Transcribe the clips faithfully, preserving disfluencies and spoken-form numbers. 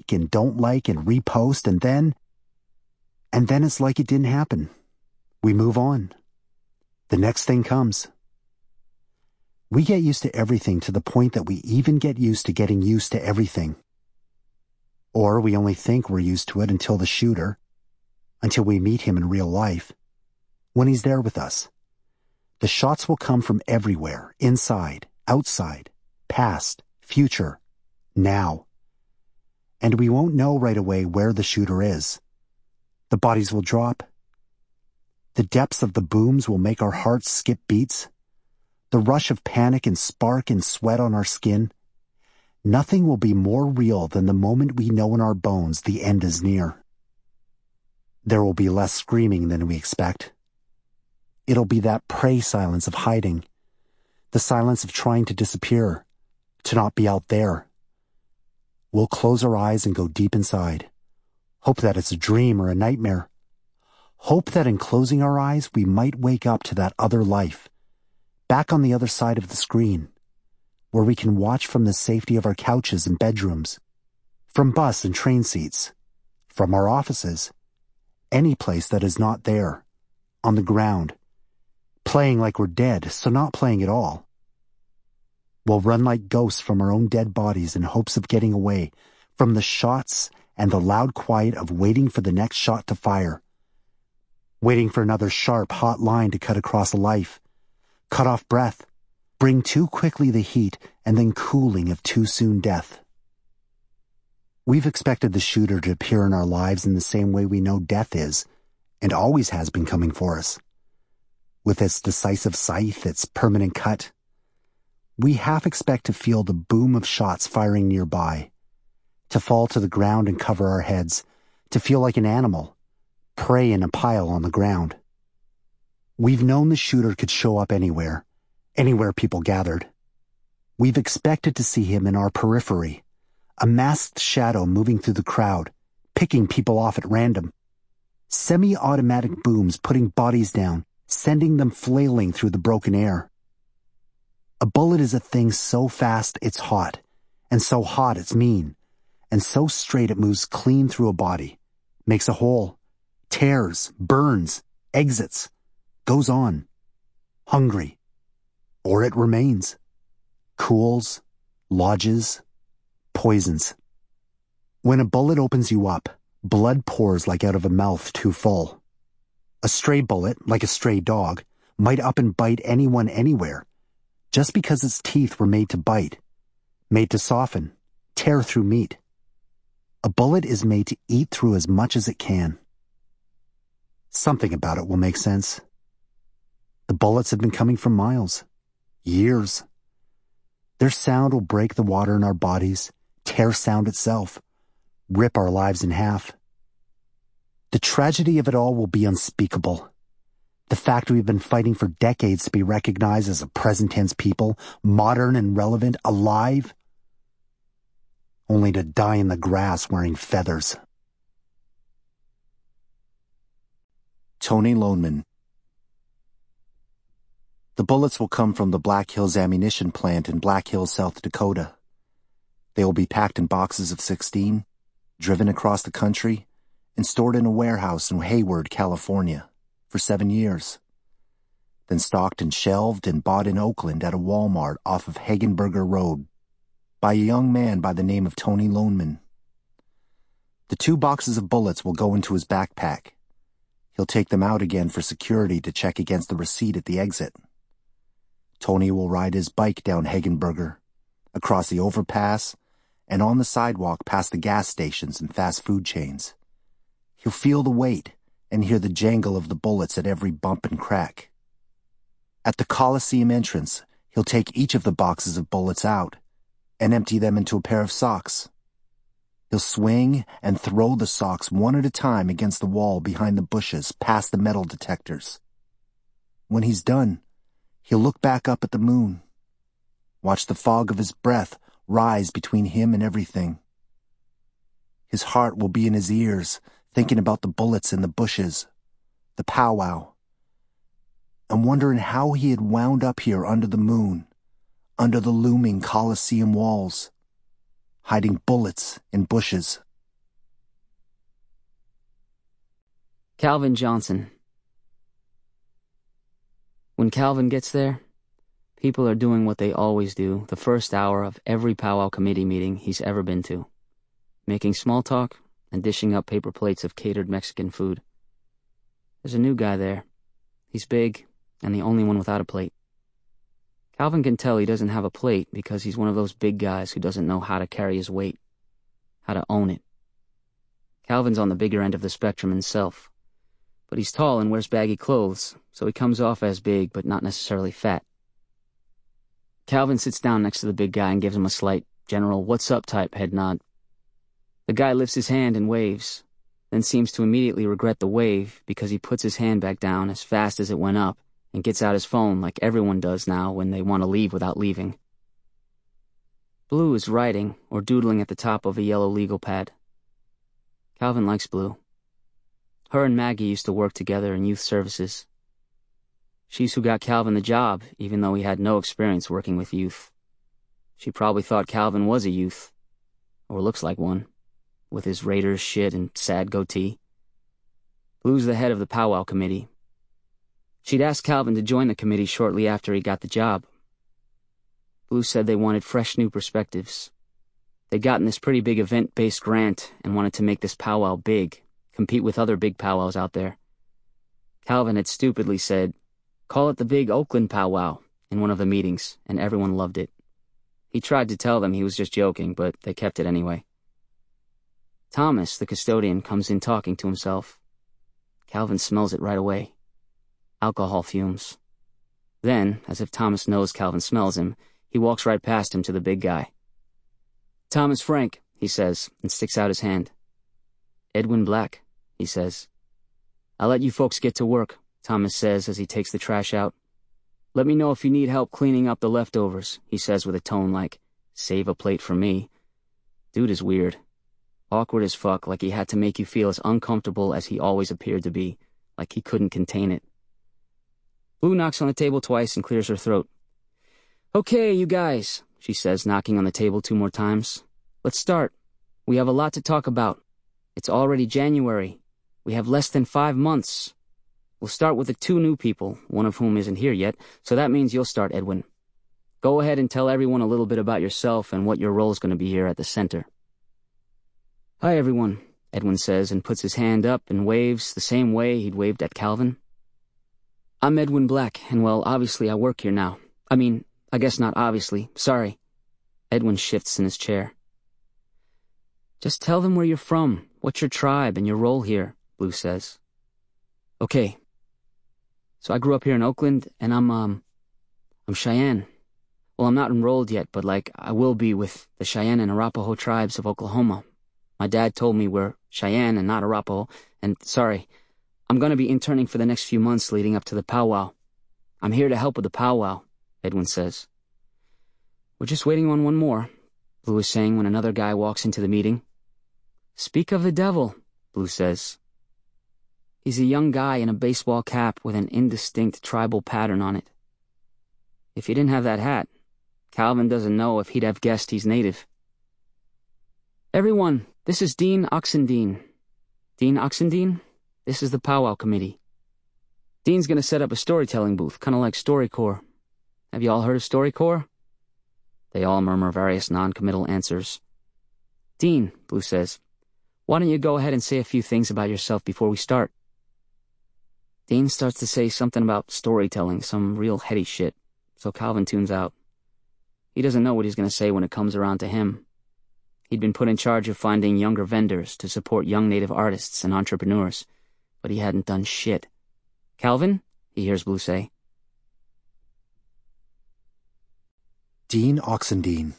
and don't like and repost, and then, and then it's like it didn't happen. We move on. The next thing comes. We get used to everything to the point that we even get used to getting used to everything. Or we only think we're used to it until the shooter, until we meet him in real life, when he's there with us. The shots will come from everywhere, inside, outside, past, future, now. And we won't know right away where the shooter is. The bodies will drop. The depths of the booms will make our hearts skip beats. The rush of panic and spark and sweat on our skin. Nothing will be more real than the moment we know in our bones the end is near. There will be less screaming than we expect. It'll be that prey silence of hiding, the silence of trying to disappear, to not be out there. We'll close our eyes and go deep inside. Hope that it's a dream or a nightmare. Hope that in closing our eyes we might wake up to that other life, back on the other side of the screen, where we can watch from the safety of our couches and bedrooms, from bus and train seats, from our offices, any place that is not there, on the ground, playing like we're dead, so not playing at all. We'll run like ghosts from our own dead bodies in hopes of getting away from the shots and the loud quiet of waiting for the next shot to fire, waiting for another sharp, hot line to cut across a life, cut off breath, bring too quickly the heat and then cooling of too soon death. We've expected the shooter to appear in our lives in the same way we know death is, and always has been coming for us. With its decisive scythe, its permanent cut. We half expect to feel the boom of shots firing nearby, to fall to the ground and cover our heads, to feel like an animal, prey in a pile on the ground. We've known the shooter could show up anywhere, anywhere people gathered. We've expected to see him in our periphery, a masked shadow moving through the crowd, picking people off at random. Semi-automatic booms putting bodies down, sending them flailing through the broken air. A bullet is a thing so fast it's hot, and so hot it's mean, and so straight it moves clean through a body, makes a hole, tears, burns, exits, goes on, hungry, or it remains, cools, lodges, poisons. When a bullet opens you up, blood pours like out of a mouth too full. A stray bullet, like a stray dog, might up and bite anyone anywhere, just because its teeth were made to bite, made to soften, tear through meat. A bullet is made to eat through as much as it can. Something about it will make sense. The bullets have been coming for miles, years. Their sound will break the water in our bodies, tear sound itself, rip our lives in half. The tragedy of it all will be unspeakable. The fact we've been fighting for decades to be recognized as a present-tense people, modern and relevant, alive, only to die in the grass wearing feathers. Tony Loneman. The bullets will come from the Black Hills ammunition plant in Black Hills, South Dakota. They will be packed in boxes of sixteen, driven across the country, and stored in a warehouse in Hayward, California, for seven years. Then stocked and shelved and bought in Oakland at a Walmart off of Hagenberger Road by a young man by the name of Tony Loneman. The two boxes of bullets will go into his backpack. He'll take them out again for security to check against the receipt at the exit. Tony will ride his bike down Hagenberger, across the overpass, and on the sidewalk past the gas stations and fast food chains. He'll feel the weight and hear the jangle of the bullets at every bump and crack. At the Coliseum entrance, he'll take each of the boxes of bullets out and empty them into a pair of socks. He'll swing and throw the socks one at a time against the wall behind the bushes past the metal detectors. When he's done, he'll look back up at the moon, watch the fog of his breath rise between him and everything. His heart will be in his ears, thinking about the bullets in the bushes, the powwow, and wondering how he had wound up here under the moon, under the looming Coliseum walls, hiding bullets in bushes. Calvin Johnson. When Calvin gets there, people are doing what they always do the first hour of every powwow committee meeting he's ever been to, making small talk and dishing up paper plates of catered Mexican food. There's a new guy there. He's big and the only one without a plate. Calvin can tell he doesn't have a plate because he's one of those big guys who doesn't know how to carry his weight, how to own it. Calvin's on the bigger end of the spectrum himself, but he's tall and wears baggy clothes, so he comes off as big but not necessarily fat. Calvin sits down next to the big guy and gives him a slight, general what's up type head nod. The guy lifts his hand and waves, then seems to immediately regret the wave because he puts his hand back down as fast as it went up and gets out his phone like everyone does now when they want to leave without leaving. Blue is writing or doodling at the top of a yellow legal pad. Calvin likes Blue. Her and Maggie used to work together in youth services. She's who got Calvin the job, even though he had no experience working with youth. She probably thought Calvin was a youth, or looks like one, with his Raiders shit and sad goatee. Blue's the head of the powwow committee. She'd asked Calvin to join the committee shortly after he got the job. Blue said they wanted fresh new perspectives. They'd gotten this pretty big event-based grant and wanted to make this powwow big, compete with other big powwows out there. Calvin had stupidly said, "Call it the Big Oakland Powwow," in one of the meetings, and everyone loved it. He tried to tell them he was just joking, but they kept it anyway. Thomas, the custodian, comes in talking to himself. Calvin smells it right away. Alcohol fumes. Then, as if Thomas knows Calvin smells him, he walks right past him to the big guy. "Thomas Frank," he says, and sticks out his hand. "Edwin Black," he says. "I'll let you folks get to work," Thomas says as he takes the trash out. "Let me know if you need help cleaning up the leftovers," he says with a tone like, "Save a plate for me." Dude is weird. Awkward as fuck, like he had to make you feel as uncomfortable as he always appeared to be, like he couldn't contain it. Blue knocks on the table twice and clears her throat. "Okay, you guys," she says, knocking on the table two more times. "Let's start. We have a lot to talk about. It's already January. We have less than five months. We'll start with the two new people, one of whom isn't here yet, so that means you'll start, Edwin. Go ahead and tell everyone a little bit about yourself and what your role's going to be here at the center." "Hi, everyone," Edwin says and puts his hand up and waves the same way he'd waved at Calvin. "I'm Edwin Black, and well, obviously I work here now. I mean, I guess not obviously, sorry." Edwin shifts in his chair. "Just tell them where you're from, what's your tribe, and your role here," Blue says. "Okay. So I grew up here in Oakland, and I'm, um, I'm Cheyenne. Well, I'm not enrolled yet, but, like, I will be with the Cheyenne and Arapaho tribes of Oklahoma. My dad told me we're Cheyenne and not Arapaho, and, sorry, I'm gonna be interning for the next few months leading up to the powwow. I'm here to help with the powwow," Edwin says. "We're just waiting on one more," Blue is saying when another guy walks into the meeting. "Speak of the devil," Blue says. He's a young guy in a baseball cap with an indistinct tribal pattern on it. If he didn't have that hat, Calvin doesn't know if he'd have guessed he's native. "Everyone, this is Dean Oxendine. Dean Oxendine, this is the powwow committee. Dean's gonna set up a storytelling booth, kinda like StoryCorps. Have you all heard of StoryCorps?" They all murmur various non-committal answers. "Dean," Blue says, "why don't you go ahead and say a few things about yourself before we start?" Dean starts to say something about storytelling, some real heady shit, so Calvin tunes out. He doesn't know what he's going to say when it comes around to him. He'd been put in charge of finding younger vendors to support young native artists and entrepreneurs, but he hadn't done shit. "Calvin?" he hears Blue say. Dean Oxendine.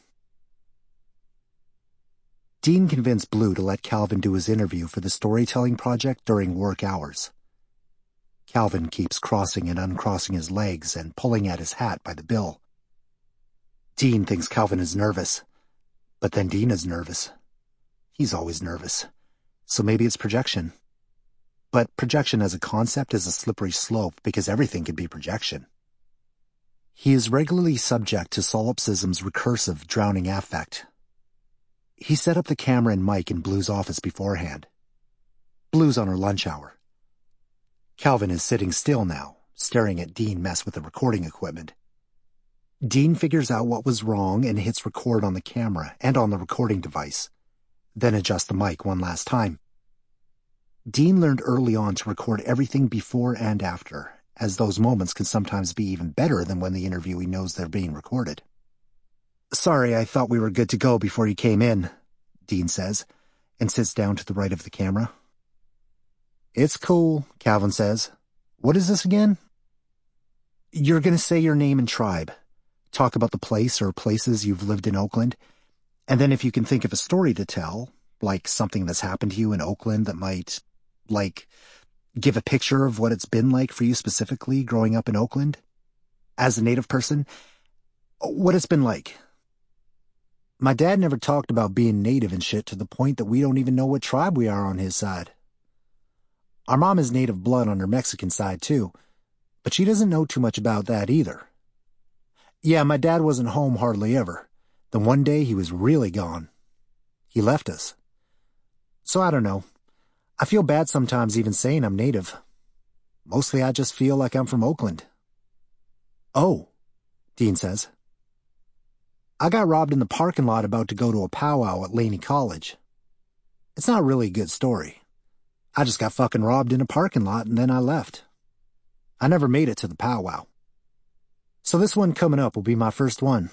Dean convinced Blue to let Calvin do his interview for the storytelling project during work hours. Calvin keeps crossing and uncrossing his legs and pulling at his hat by the bill. Dean thinks Calvin is nervous, but then Dean is nervous. He's always nervous, so maybe it's projection. But projection as a concept is a slippery slope because everything can be projection. He is regularly subject to solipsism's recursive drowning affect. He set up the camera and mic in Blue's office beforehand. Blue's on her lunch hour. Calvin is sitting still now, staring at Dean mess with the recording equipment. Dean figures out what was wrong and hits record on the camera and on the recording device, then adjusts the mic one last time. Dean learned early on to record everything before and after, as those moments can sometimes be even better than when the interviewee knows they're being recorded. "Sorry, I thought we were good to go before you came in," Dean says, and sits down to the right of the camera. "It's cool," Calvin says. "What is this again?" "You're going to say your name and tribe, talk about the place or places you've lived in Oakland, and then if you can think of a story to tell, like something that's happened to you in Oakland that might, like, give a picture of what it's been like for you specifically growing up in Oakland, as a native person, what it's been like." "My dad never talked about being native and shit to the point that we don't even know what tribe we are on his side. Our mom is native blood on her Mexican side, too, but she doesn't know too much about that either. Yeah, my dad wasn't home hardly ever. Then one day he was really gone. He left us. So I don't know. I feel bad sometimes even saying I'm native. Mostly I just feel like I'm from Oakland." "Oh," Dean says. "I got robbed in the parking lot about to go to a powwow at Laney College. It's not really a good story. I just got fucking robbed in a parking lot and then I left. I never made it to the powwow. So this one coming up will be my first one."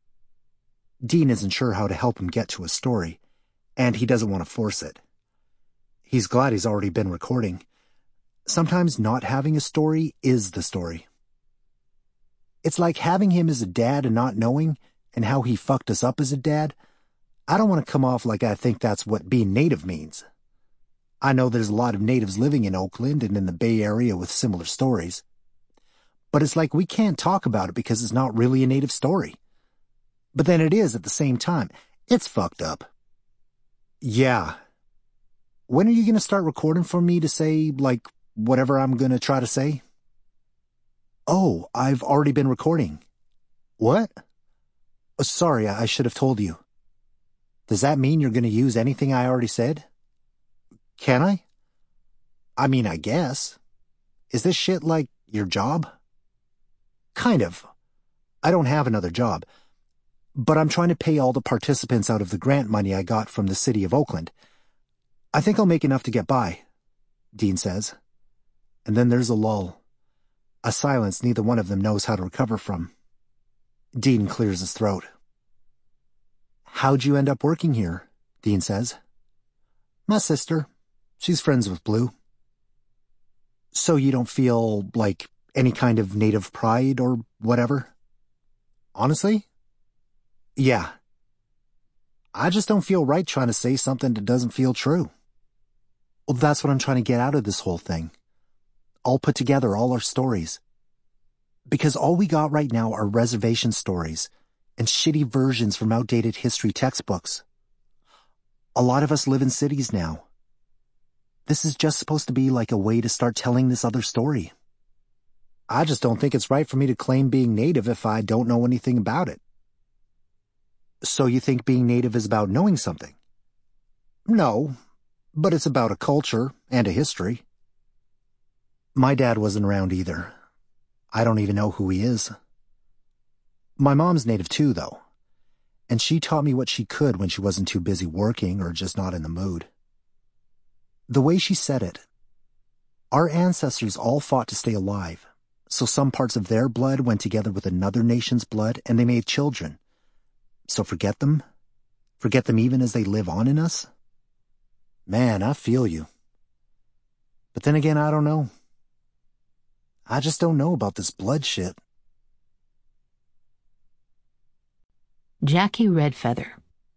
Dean isn't sure how to help him get to a story, and he doesn't want to force it. He's glad he's already been recording. Sometimes not having a story is the story. It's like having him as a dad and not knowing, and how he fucked us up as a dad. I don't want to come off like I think that's what being native means. I know there's a lot of natives living in Oakland and in the Bay Area with similar stories. But it's like we can't talk about it because it's not really a native story. But then it is at the same time. It's fucked up. Yeah. When are you going to start recording for me to say, like, whatever I'm going to try to say? Oh, I've already been recording. What? Oh, sorry, I should have told you. Does that mean you're going to use anything I already said? Can I? I mean, I guess. Is this shit like your job? Kind of. I don't have another job. But I'm trying to pay all the participants out of the grant money I got from the city of Oakland. I think I'll make enough to get by, Dean says. And then there's a lull. A silence neither one of them knows how to recover from. Dean clears his throat. "How'd you end up working here?" Dean says. "My sister. She's friends with Blue." "So you don't feel, like, any kind of native pride or whatever?" "Honestly? Yeah. I just don't feel right trying to say something that doesn't feel true. Well, that's what I'm trying to get out of this whole thing. All put together, all our stories. Because all we got right now are reservation stories and shitty versions from outdated history textbooks. A lot of us live in cities now. This is just supposed to be like a way to start telling this other story. I just don't think it's right for me to claim being native if I don't know anything about it." "So you think being native is about knowing something?" "No, but it's about a culture and a history." "My dad wasn't around either. I don't even know who he is. My mom's native too, though, and she taught me what she could when she wasn't too busy working or just not in the mood. The way she said it, our ancestors all fought to stay alive, so some parts of their blood went together with another nation's blood and they made children. So forget them? Forget them even as they live on in us? Man, I feel you. But then again, I don't know. I just don't know about this blood shit." Jackie Redfeather.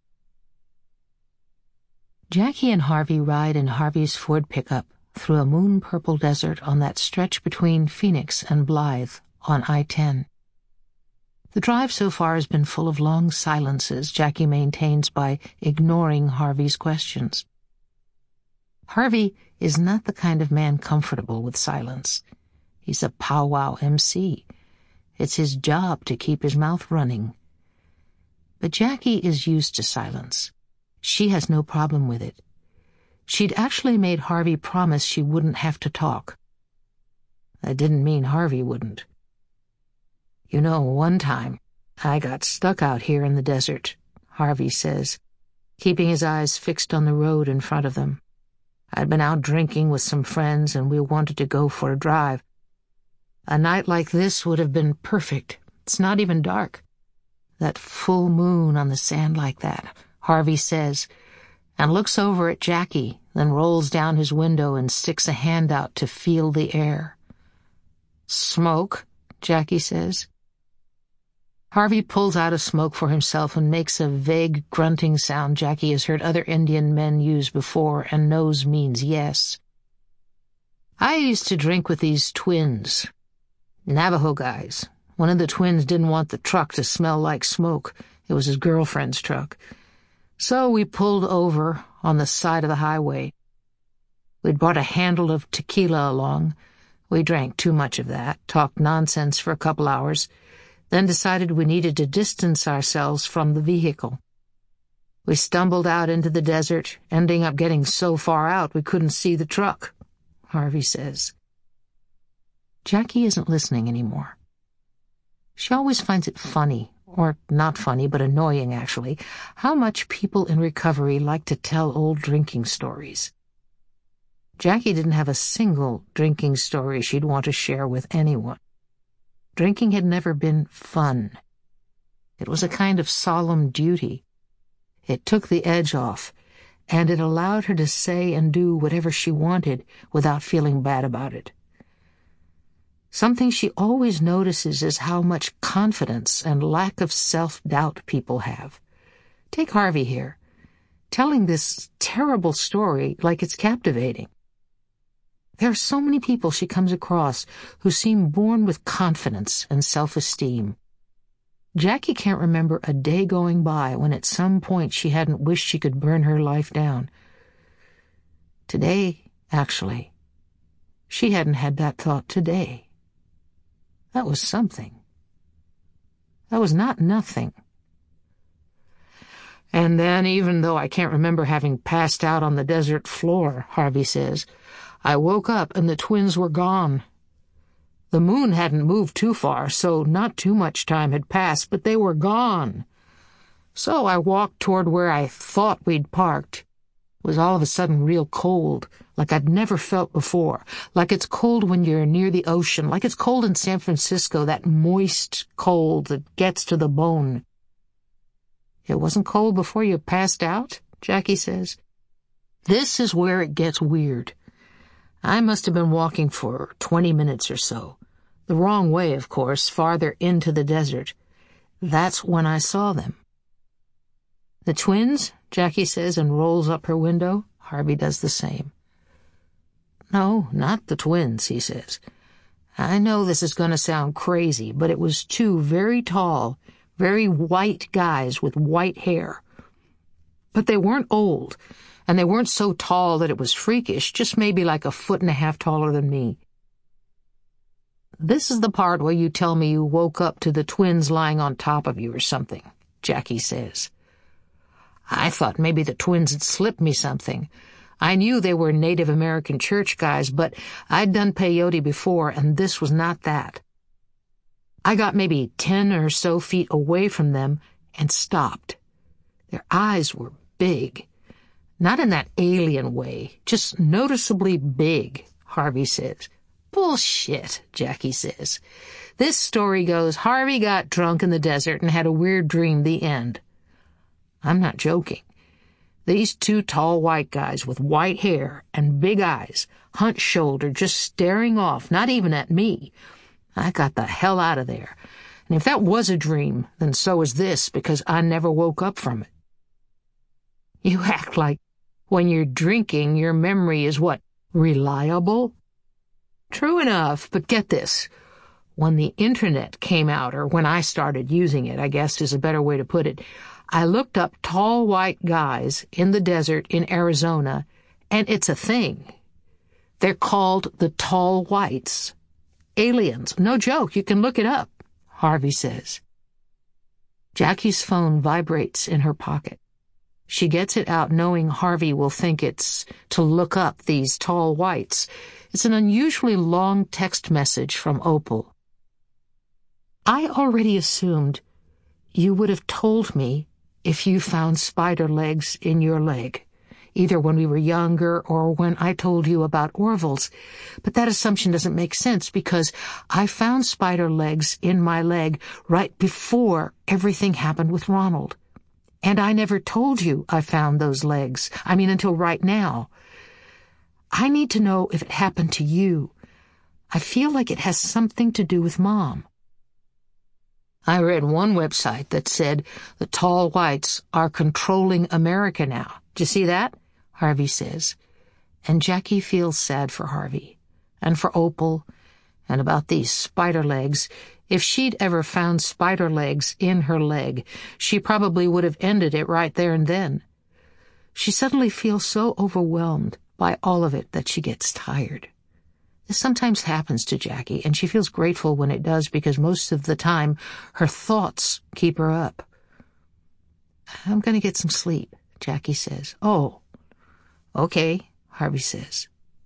Jackie and Harvey ride in Harvey's Ford pickup through a moon-purple desert on that stretch between Phoenix and Blythe on I ten. The drive so far has been full of long silences Jackie maintains by ignoring Harvey's questions. Harvey is not the kind of man comfortable with silence. He's a powwow M C. It's his job to keep his mouth running. But Jackie is used to silence. She has no problem with it. She'd actually made Harvey promise she wouldn't have to talk. That didn't mean Harvey wouldn't. You know, one time, I got stuck out here in the desert, Harvey says, keeping his eyes fixed on the road in front of them. I'd been out drinking with some friends, and we wanted to go for a drive. A night like this would have been perfect. It's not even dark. That full moon on the sand like that, Harvey says, and looks over at Jackie, then rolls down his window and sticks a hand out to feel the air. Smoke, Jackie says. Harvey pulls out a smoke for himself and makes a vague grunting sound Jackie has heard other Indian men use before and knows means yes. I used to drink with these twins, Navajo guys. One of the twins didn't want the truck to smell like smoke. It was his girlfriend's truck. So we pulled over on the side of the highway. We'd brought a handle of tequila along. We drank too much of that, talked nonsense for a couple hours, then decided we needed to distance ourselves from the vehicle. We stumbled out into the desert, ending up getting so far out we couldn't see the truck, Harvey says. Jackie isn't listening anymore. She always finds it funny, or not funny, but annoying actually, how much people in recovery like to tell old drinking stories. Jackie didn't have a single drinking story she'd want to share with anyone. Drinking had never been fun. It was a kind of solemn duty. It took the edge off, and it allowed her to say and do whatever she wanted without feeling bad about it. Something she always notices is how much confidence and lack of self-doubt people have. Take Harvey here, telling this terrible story like it's captivating. There are so many people she comes across who seem born with confidence and self-esteem. Jackie can't remember a day going by when at some point she hadn't wished she could burn her life down. Today, actually, she hadn't had that thought today. That was something. That was not nothing. And then, even though I can't remember having passed out on the desert floor, Harvey says, I woke up and the twins were gone. The moon hadn't moved too far, so not too much time had passed, but they were gone. So I walked toward where I thought we'd parked. It was all of a sudden real cold, like I'd never felt before, like it's cold when you're near the ocean, like it's cold in San Francisco, that moist cold that gets to the bone. It wasn't cold before you passed out, Jackie says. This is where it gets weird. I must have been walking for twenty minutes or so. The wrong way, of course, farther into the desert. That's when I saw them. The twins, Jackie says, and rolls up her window. Harvey does the same. No, not the twins, he says. I know this is going to sound crazy, but it was two very tall, very white guys with white hair. But they weren't old, and they weren't so tall that it was freakish, just maybe like a foot and a half taller than me. This is the part where you tell me you woke up to the twins lying on top of you or something, Jackie says. I thought maybe the twins had slipped me something. I knew they were Native American church guys, but I'd done peyote before, and this was not that. I got maybe ten or so feet away from them and stopped. Their eyes were big. Not in that alien way, just noticeably big, Harvey says. Bullshit, Jackie says. This story goes, Harvey got drunk in the desert and had a weird dream, the end. I'm not joking. These two tall white guys with white hair and big eyes, hunch-shouldered, just staring off, not even at me. I got the hell out of there. And if that was a dream, then so is this, because I never woke up from it. You act like when you're drinking, your memory is what, reliable? True enough, but get this. When the internet came out, or when I started using it, I guess is a better way to put it, I looked up tall white guys in the desert in Arizona, and it's a thing. They're called the tall whites. Aliens. No joke, you can look it up, Harvey says. Jackie's phone vibrates in her pocket. She gets it out knowing Harvey will think it's to look up these tall whites. It's an unusually long text message from Opal. I already assumed you would have told me if you found spider legs in your leg, either when we were younger or when I told you about Orville's. But that assumption doesn't make sense because I found spider legs in my leg right before everything happened with Ronald. And I never told you I found those legs. I mean, until right now. I need to know if it happened to you. I feel like it has something to do with Mom. I read one website that said the tall whites are controlling America now. Do you see that? Harvey says. And Jackie feels sad for Harvey, and for Opal, and about these spider legs. If she'd ever found spider legs in her leg, she probably would have ended it right there and then. She suddenly feels so overwhelmed by all of it that she gets tired. This sometimes happens to Jackie, and she feels grateful when it does because most of the time her thoughts keep her up. I'm going to get some sleep, Jackie says. Oh, okay, Harvey says.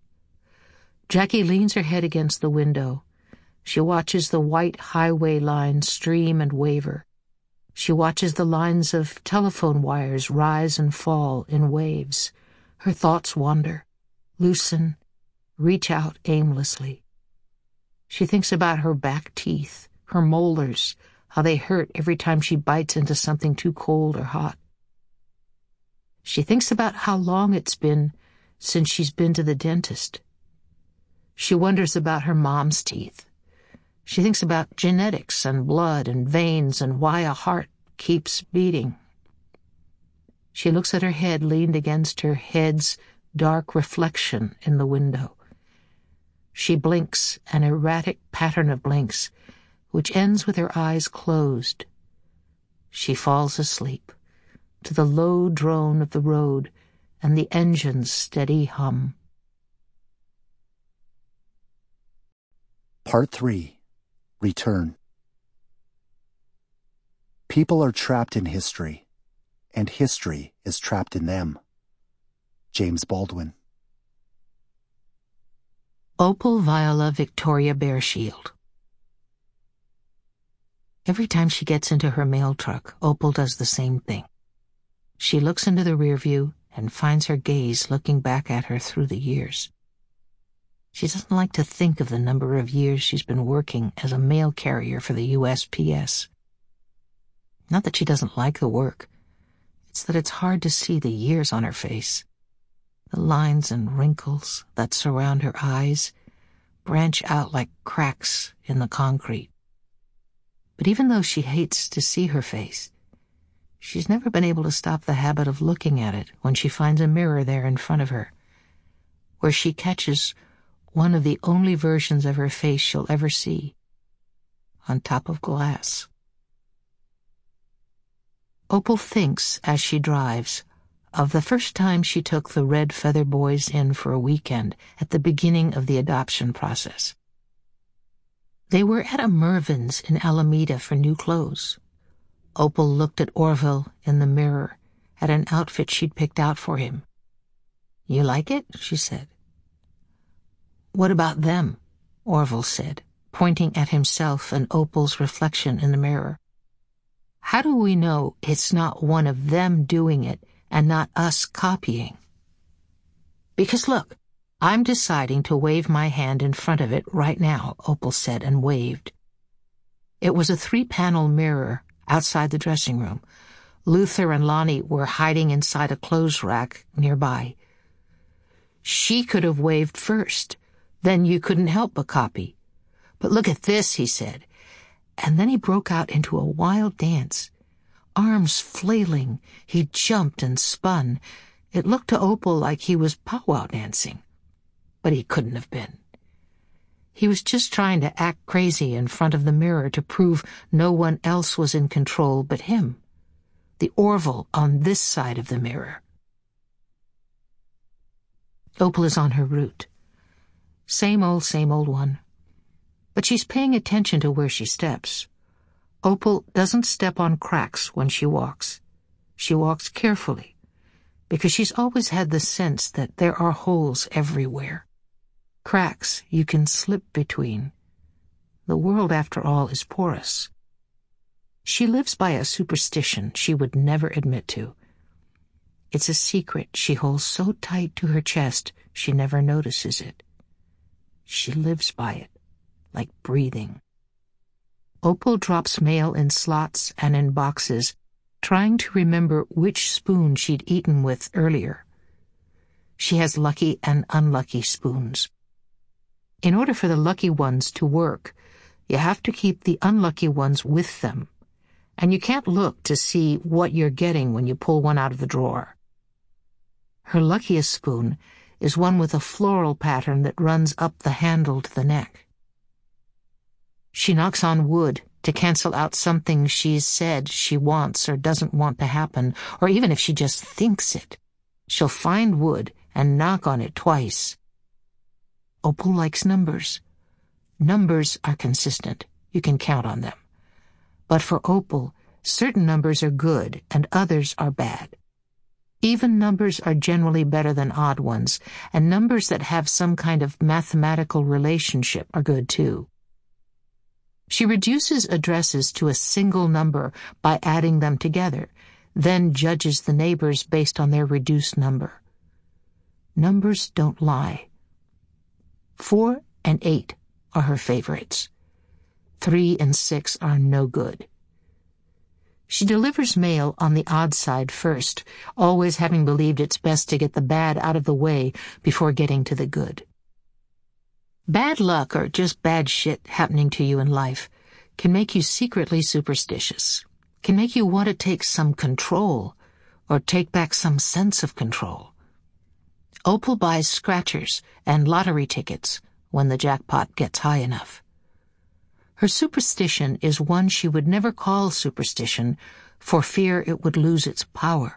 Jackie leans her head against the window. She watches the white highway lines stream and waver. She watches the lines of telephone wires rise and fall in waves. Her thoughts wander, loosen, reach out aimlessly. She thinks about her back teeth, her molars, how they hurt every time she bites into something too cold or hot. She thinks about how long it's been since she's been to the dentist. She wonders about her mom's teeth. She thinks about genetics and blood and veins and why a heart keeps beating. She looks at her head leaned against her head's dark reflection in the window. She blinks an erratic pattern of blinks, which ends with her eyes closed. She falls asleep to the low drone of the road and the engine's steady hum. Part three. Return. People are trapped in history, and history is trapped in them. James Baldwin. Opal Viola Victoria Bearshield. Every time she gets into her mail truck, Opal does the same thing. She looks into the rear view and finds her gaze looking back at her through the years. She doesn't like to think of the number of years she's been working as a mail carrier for the U S P S. Not that she doesn't like the work. It's that it's hard to see the years on her face. The lines and wrinkles that surround her eyes branch out like cracks in the concrete. But even though she hates to see her face, she's never been able to stop the habit of looking at it when she finds a mirror there in front of her, where she catches one of the only versions of her face she'll ever see, on top of glass. Opal thinks, as she drives, of the first time she took the Red Feather Boys in for a weekend at the beginning of the adoption process. They were at a Mervyn's in Alameda for new clothes. Opal looked at Orville in the mirror, at an outfit she'd picked out for him. "You like it?" she said. "What about them?" Orville said, pointing at himself and Opal's reflection in the mirror. "How do we know it's not one of them doing it and not us copying?" "Because look, I'm deciding to wave my hand in front of it right now," Opal said, and waved. It was a three-panel mirror outside the dressing room. Luther and Lonnie were hiding inside a clothes rack nearby. She could have waved first. Then you couldn't help but copy. "But look at this," he said. And then he broke out into a wild dance. Arms flailing, he jumped and spun. It looked to Opal like he was powwow dancing. But he couldn't have been. He was just trying to act crazy in front of the mirror to prove no one else was in control but him, the Orville on this side of the mirror. Opal is on her route. Same old, same old one. But she's paying attention to where she steps. Opal doesn't step on cracks when she walks. She walks carefully, because she's always had the sense that there are holes everywhere, cracks you can slip between. The world, after all, is porous. She lives by a superstition she would never admit to. It's a secret she holds so tight to her chest she never notices it. She lives by it, like breathing. Opal drops mail in slots and in boxes, trying to remember which spoon she'd eaten with earlier. She has lucky and unlucky spoons. In order for the lucky ones to work, you have to keep the unlucky ones with them, and you can't look to see what you're getting when you pull one out of the drawer. Her luckiest spoon is one with a floral pattern that runs up the handle to the neck. She knocks on wood to cancel out something she's said she wants or doesn't want to happen, or even if she just thinks it. She'll find wood and knock on it twice. Opal likes numbers. Numbers are consistent. You can count on them. But for Opal, certain numbers are good and others are bad. Even numbers are generally better than odd ones, and numbers that have some kind of mathematical relationship are good too. She reduces addresses to a single number by adding them together, then judges the neighbors based on their reduced number. Numbers don't lie. Four and eight are her favorites. Three and six are no good. She delivers mail on the odd side first, always having believed it's best to get the bad out of the way before getting to the good. Bad luck, or just bad shit happening to you in life, can make you secretly superstitious, can make you want to take some control, or take back some sense of control. Opal buys scratchers and lottery tickets when the jackpot gets high enough. Her superstition is one she would never call superstition for fear it would lose its power.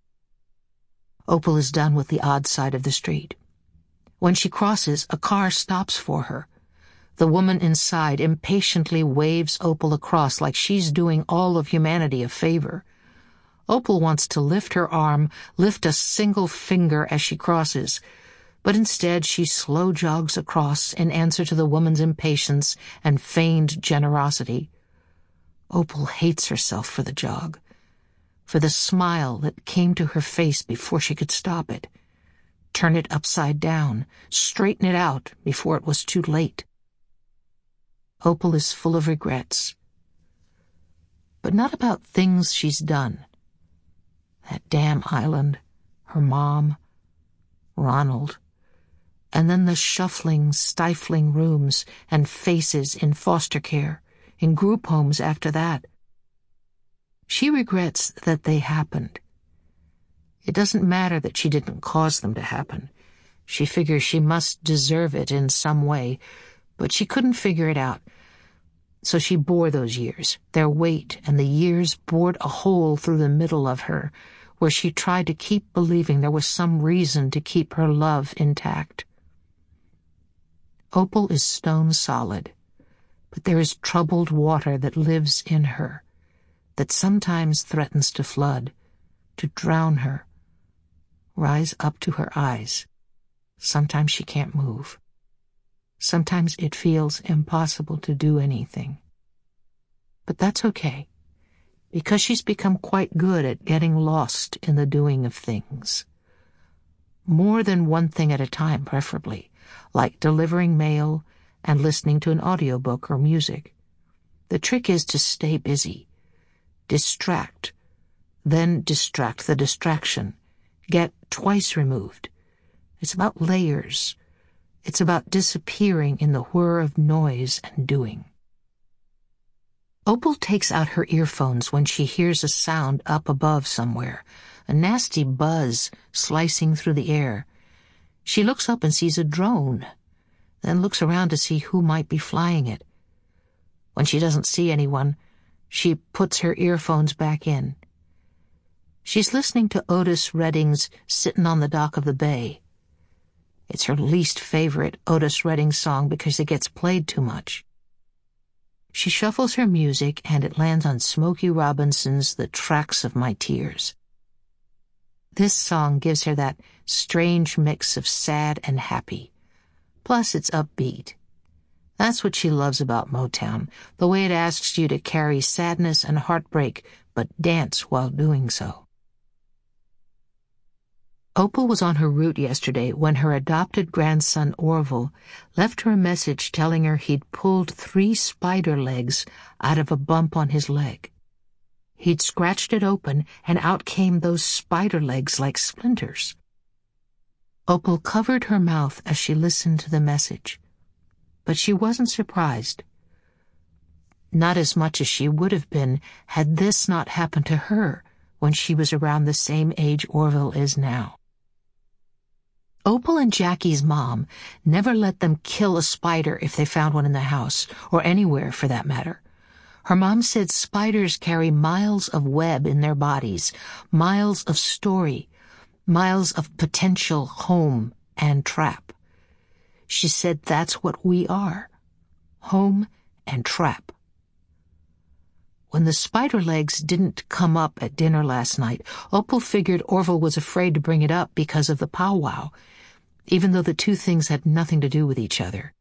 Opal is done with the odd side of the street. When she crosses, a car stops for her. The woman inside impatiently waves Opal across like she's doing all of humanity a favor. Opal wants to lift her arm, lift a single finger as she crosses, but instead she slow jogs across in answer to the woman's impatience and feigned generosity. Opal hates herself for the jog, for the smile that came to her face before she could stop it. Turn it upside down, straighten it out before it was too late. Opal is full of regrets, but not about things she's done. That damn island, her mom, Ronald, and then the shuffling, stifling rooms and faces in foster care, in group homes after that. She regrets that they happened. It doesn't matter that she didn't cause them to happen. She figures she must deserve it in some way, but she couldn't figure it out. So she bore those years, their weight, and the years bored a hole through the middle of her, where she tried to keep believing there was some reason to keep her love intact. Opal is stone solid, but there is troubled water that lives in her, that sometimes threatens to flood, to drown her, rise up to her eyes. Sometimes she can't move. Sometimes it feels impossible to do anything. But that's okay, because she's become quite good at getting lost in the doing of things. More than one thing at a time, preferably, like delivering mail and listening to an audiobook or music. The trick is to stay busy, distract, then distract the distraction, get twice removed. It's about layers. It's about disappearing in the whir of noise and doing. Opal takes out her earphones when she hears a sound up above somewhere, a nasty buzz slicing through the air. She looks up and sees a drone, then looks around to see who might be flying it. When she doesn't see anyone, she puts her earphones back in. She's listening to Otis Redding's Sittin' on the Dock of the Bay. It's her least favorite Otis Redding song because it gets played too much. She shuffles her music and it lands on Smokey Robinson's The Tracks of My Tears. This song gives her that strange mix of sad and happy. Plus, it's upbeat. That's what she loves about Motown, the way it asks you to carry sadness and heartbreak, but dance while doing so. Opal was on her route yesterday when her adopted grandson Orville left her a message telling her he'd pulled three spider legs out of a bump on his leg. He'd scratched it open, and out came those spider legs like splinters. Opal covered her mouth as she listened to the message, but she wasn't surprised. Not as much as she would have been had this not happened to her when she was around the same age Orville is now. Opal and Jackie's mom never let them kill a spider if they found one in the house, or anywhere for that matter. Her mom said spiders carry miles of web in their bodies, miles of story, miles of potential home and trap. She said that's what we are, home and trap. When the spider legs didn't come up at dinner last night, Opal figured Orville was afraid to bring it up because of the powwow, even though the two things had nothing to do with each other.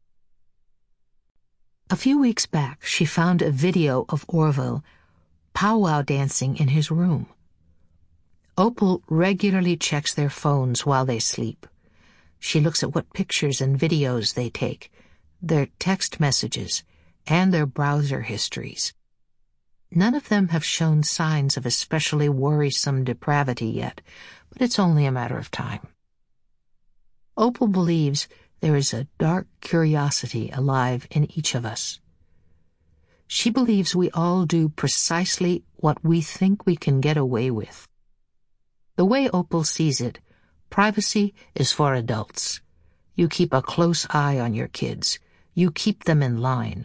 A few weeks back, she found a video of Orville powwow dancing in his room. Opal regularly checks their phones while they sleep. She looks at what pictures and videos they take, their text messages, and their browser histories. None of them have shown signs of especially worrisome depravity yet, but it's only a matter of time. Opal believes there is a dark curiosity alive in each of us. She believes we all do precisely what we think we can get away with. The way Opal sees it, privacy is for adults. You keep a close eye on your kids. You keep them in line.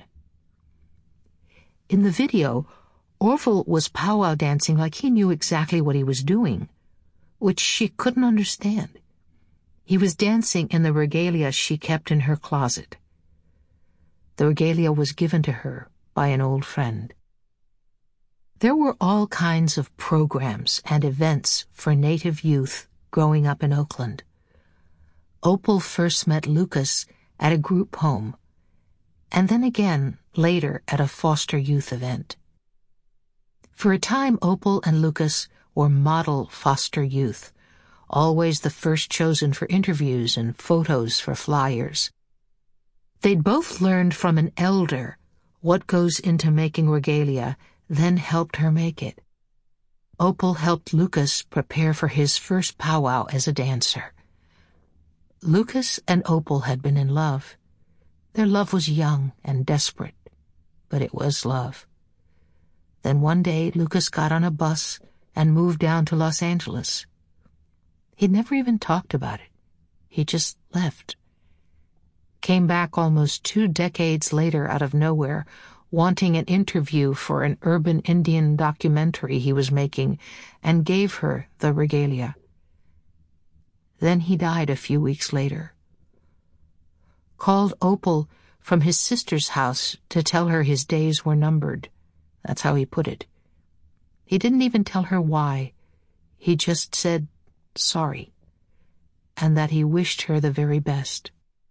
In the video, Orville was powwow dancing like he knew exactly what he was doing, which she couldn't understand. He was dancing in the regalia she kept in her closet. The regalia was given to her by an old friend. There were all kinds of programs and events for Native youth growing up in Oakland. Opal first met Lucas at a group home, and then again later at a foster youth event. For a time, Opal and Lucas were model foster youth, always the first chosen for interviews and photos for flyers. They'd both learned from an elder what goes into making regalia, then helped her make it. Opal helped Lucas prepare for his first powwow as a dancer. Lucas and Opal had been in love. Their love was young and desperate, but it was love. Then one day, Lucas got on a bus and moved down to Los Angeles. He'd never even talked about it. He just left. Came back almost two decades later out of nowhere, wanting an interview for an urban Indian documentary he was making, and gave her the regalia. Then he died a few weeks later. Called Opal from his sister's house to tell her his days were numbered. That's how he put it. He didn't even tell her why. He just said sorry, and that he wished her the very best.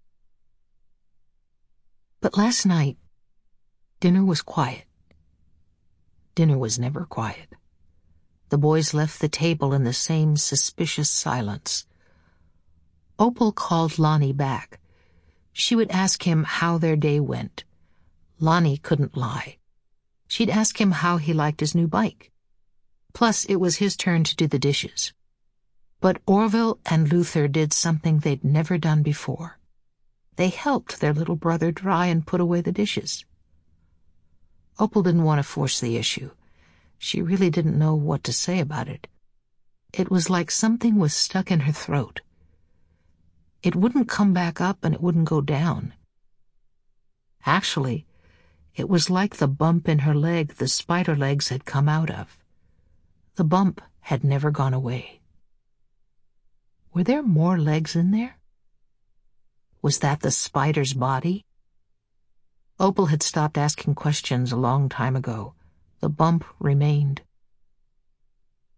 But last night, dinner was quiet. Dinner was never quiet. The boys left the table in the same suspicious silence. Opal called Lonnie back. She would ask him how their day went. Lonnie couldn't lie. She'd ask him how he liked his new bike. Plus, it was his turn to do the dishes. But Orville and Luther did something they'd never done before. They helped their little brother dry and put away the dishes. Opal didn't want to force the issue. She really didn't know what to say about it. It was like something was stuck in her throat. It wouldn't come back up and it wouldn't go down. Actually, it was like the bump in her leg the spider legs had come out of. The bump had never gone away. Were there more legs in there? Was that the spider's body? Opal had stopped asking questions a long time ago. The bump remained.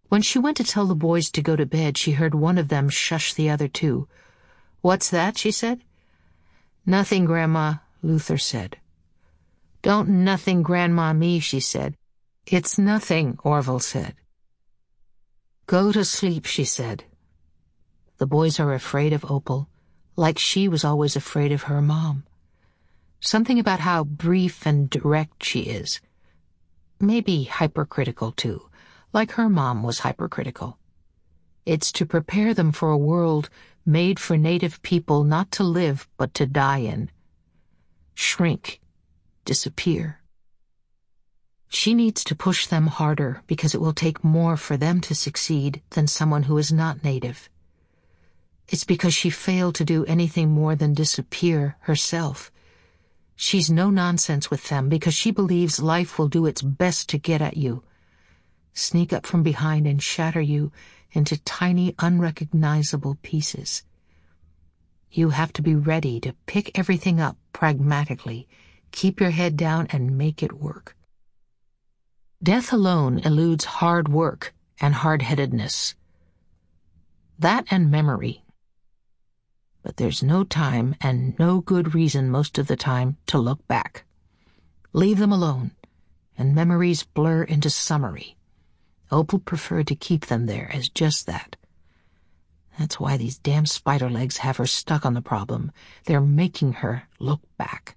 When she went to tell the boys to go to bed, she heard one of them shush the other two. "What's that?" she said. "Nothing, Grandma," Luther said. "Don't nothing Grandma me," she said. "It's nothing," Orville said. "Go to sleep," she said. The boys are afraid of Opal, like she was always afraid of her mom. Something about how brief and direct she is. Maybe hypercritical, too, like her mom was hypercritical. It's to prepare them for a world made for native people not to live but to die in. Shrink. Disappear. She needs to push them harder because it will take more for them to succeed than someone who is not native. It's because she failed to do anything more than disappear herself. She's no nonsense with them because she believes life will do its best to get at you, sneak up from behind and shatter you into tiny, unrecognizable pieces. You have to be ready to pick everything up pragmatically, keep your head down, and make it work. Death alone eludes hard work and hard-headedness. That and memory. But there's no time and no good reason most of the time to look back. Leave them alone, and memories blur into summary. Opal preferred to keep them there as just that. That's why these damn spider legs have her stuck on the problem. They're making her look back.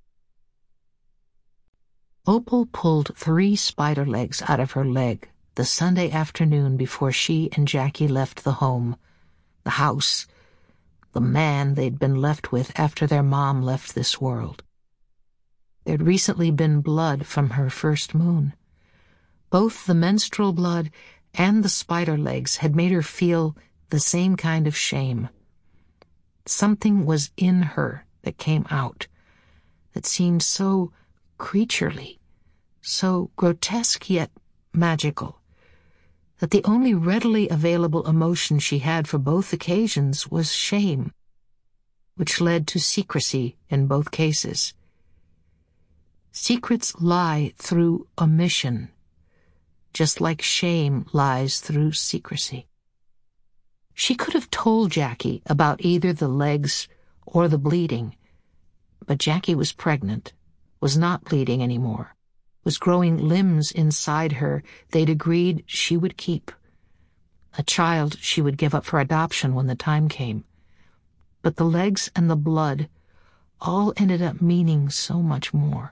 Opal pulled three spider legs out of her leg the Sunday afternoon before she and Jackie left the home, the house, the man they'd been left with after their mom left this world. There'd recently been blood from her first moon. Both the menstrual blood and the spider legs had made her feel the same kind of shame. Something was in her that came out, that seemed so creaturely, so grotesque yet magical, that the only readily available emotion she had for both occasions was shame, which led to secrecy in both cases. Secrets lie through omission, just like shame lies through secrecy. She could have told Jackie about either the legs or the bleeding, but Jackie was pregnant, was not bleeding anymore, was growing limbs inside her they'd agreed she would keep, a child she would give up for adoption when the time came. But the legs and the blood all ended up meaning so much more.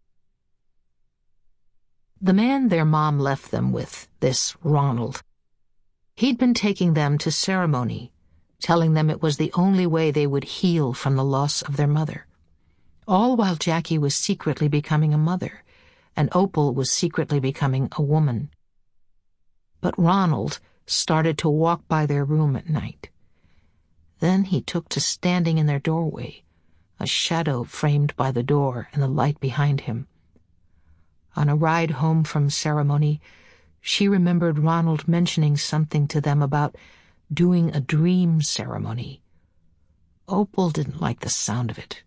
The man their mom left them with, this Ronald, he'd been taking them to ceremony, telling them it was the only way they would heal from the loss of their mother, all while Jackie was secretly becoming a mother, and Opal was secretly becoming a woman. But Ronald started to walk by their room at night. Then he took to standing in their doorway, a shadow framed by the door and the light behind him. On a ride home from ceremony, she remembered Ronald mentioning something to them about doing a dream ceremony. Opal didn't like the sound of it.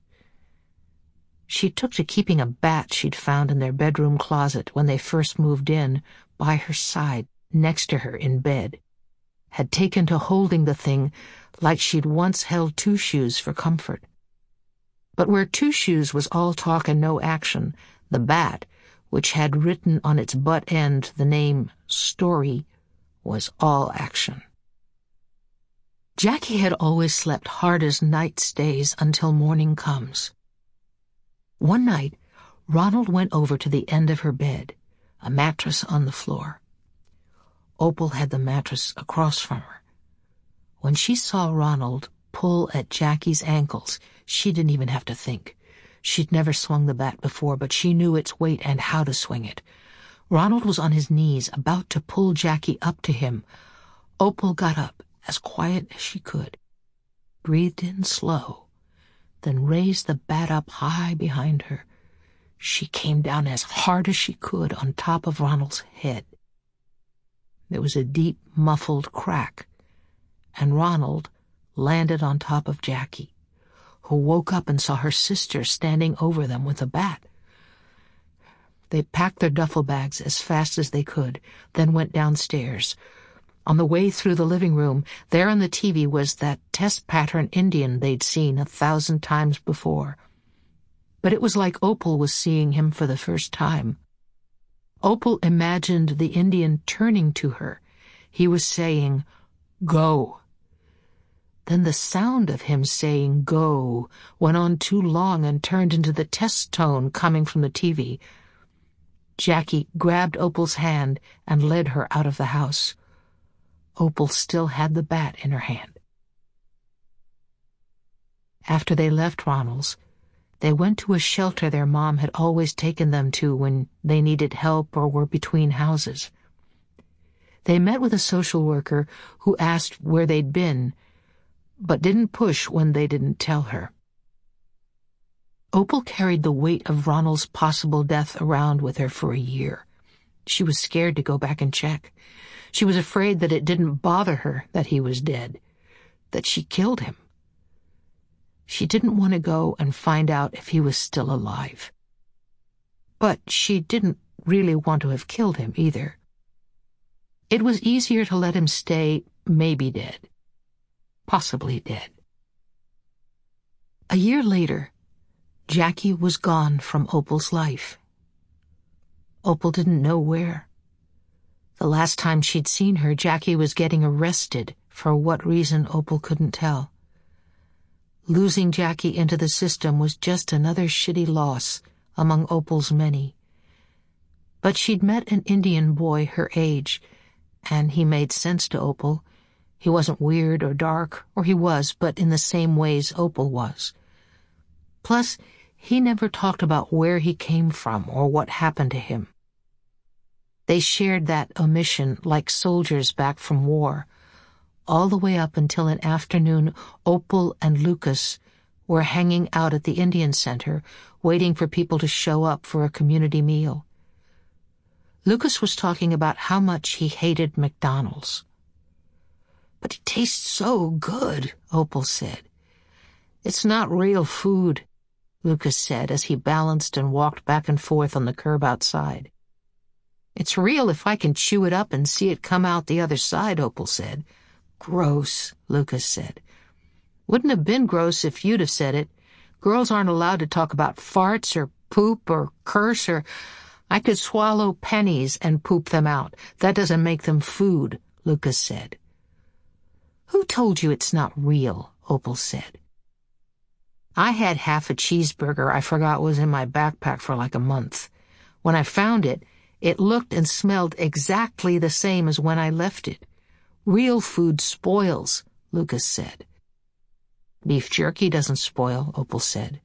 She took to keeping a bat she'd found in their bedroom closet when they first moved in, by her side, next to her in bed, had taken to holding the thing like she'd once held Two Shoes for comfort. But where Two Shoes was all talk and no action, the bat, which had written on its butt end the name Story, was all action. Jackie had always slept hard as night stays until morning comes. One night, Ronald went over to the end of her bed, a mattress on the floor. Opal had the mattress across from her. When she saw Ronald pull at Jackie's ankles, she didn't even have to think. She'd never swung the bat before, but she knew its weight and how to swing it. Ronald was on his knees, about to pull Jackie up to him. Opal got up, as quiet as she could, breathed in slow, then raised the bat up high behind her. She came down as hard as she could on top of Ronald's head. There was a deep, muffled crack, and Ronald landed on top of Jackie, who woke up and saw her sister standing over them with a bat. They packed their duffel bags as fast as they could, then went downstairs, On the way through the living room, there on the T V was that test-pattern Indian they'd seen a thousand times before. But it was like Opal was seeing him for the first time. Opal imagined the Indian turning to her. He was saying, "Go." Then the sound of him saying "go" went on too long and turned into the test tone coming from the T V. Jackie grabbed Opal's hand and led her out of the house. Opal still had the bat in her hand. After they left Ronald's, they went to a shelter their mom had always taken them to when they needed help or were between houses. They met with a social worker who asked where they'd been, but didn't push when they didn't tell her. Opal carried the weight of Ronald's possible death around with her for a year. She was scared to go back and check. She was afraid that it didn't bother her that he was dead, that she killed him. She didn't want to go and find out if he was still alive. But she didn't really want to have killed him either. It was easier to let him stay maybe dead, possibly dead. A year later, Jackie was gone from Opal's life. Opal didn't know where. The last time she'd seen her, Jackie was getting arrested, for what reason Opal couldn't tell. Losing Jackie into the system was just another shitty loss among Opal's many. But she'd met an Indian boy her age, and he made sense to Opal. He wasn't weird or dark, or he was, but in the same ways Opal was. Plus, he never talked about where he came from or what happened to him. They shared that omission like soldiers back from war, all the way up until an afternoon Opal and Lucas were hanging out at the Indian Center, waiting for people to show up for a community meal. Lucas was talking about how much he hated McDonald's. "But it tastes so good," Opal said. "It's not real food," Lucas said as he balanced and walked back and forth on the curb outside. "It's real if I can chew it up and see it come out the other side," Opal said. "Gross," Lucas said. "Wouldn't have been gross if you'd have said it. Girls aren't allowed to talk about farts or poop or curse or... I could swallow pennies and poop them out. That doesn't make them food," Lucas said. "Who told you it's not real?" Opal said. "I had half a cheeseburger I forgot was in my backpack for like a month. When I found it, it looked and smelled exactly the same as when I left it. Real food spoils," Lucas said. "Beef jerky doesn't spoil," Opal said.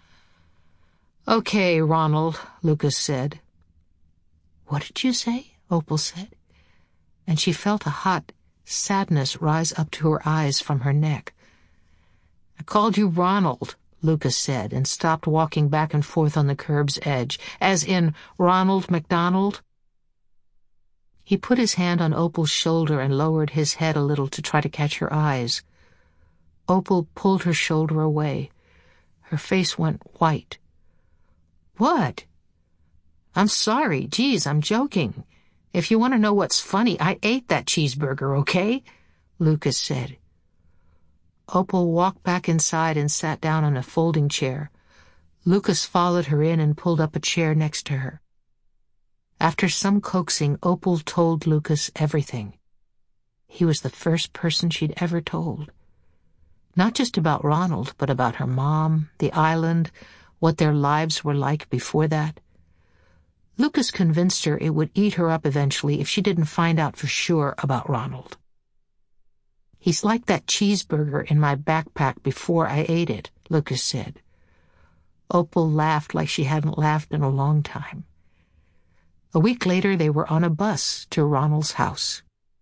"Okay, Ronald," Lucas said. "What did you say?" Opal said, and she felt a hot sadness rise up to her eyes from her neck. "I called you Ronald," Lucas said, and stopped walking back and forth on the curb's edge, as in Ronald McDonald. He put his hand on Opal's shoulder and lowered his head a little to try to catch her eyes. Opal pulled her shoulder away. Her face went white. "What?" "I'm sorry. Geez, I'm joking. If you want to know what's funny, I ate that cheeseburger, okay?" Lucas said. Opal walked back inside and sat down on a folding chair. Lucas followed her in and pulled up a chair next to her. After some coaxing, Opal told Lucas everything. He was the first person she'd ever told. Not just about Ronald, but about her mom, the island, what their lives were like before that. Lucas convinced her it would eat her up eventually if she didn't find out for sure about Ronald. "He's like that cheeseburger in my backpack before I ate it," Lucas said. Opal laughed like she hadn't laughed in a long time. A week later, they were on a bus to Ronald's house.